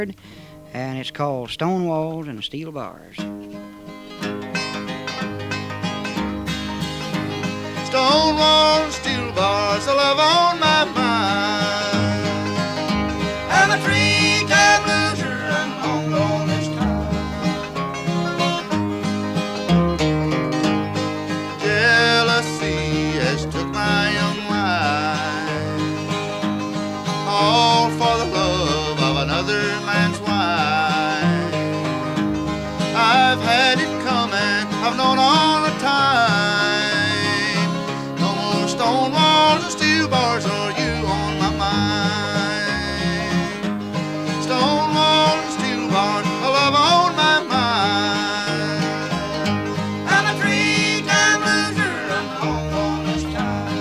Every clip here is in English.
and it's called Stone Walls and Steel Bars. Stone walls, steel bars, the love on my mind. I'm a three-time loser, I'm long gone this time. Jealousy has took my young life, all for the love of another man's wife. I've had it coming, I've known all the time. Stone walls and steel bars, are you on my mind? Stone walls and steel bars, a love on my mind. I'm a three-time loser, I'm long gone this time.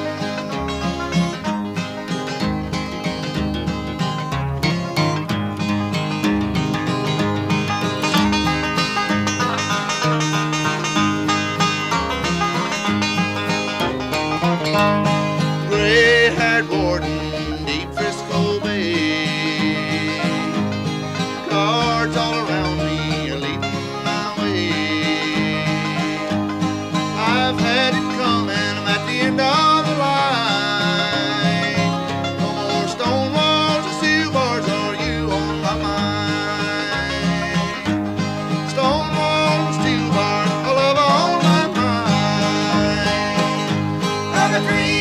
Gray-haired warden, deep Frisco Bay, guards all around me are leading my way. I've had it coming, I'm at the end of the line. No more stone walls and steel bars, are you on my mind? Stone walls and steel bars, a love on my mind. I'm a dream.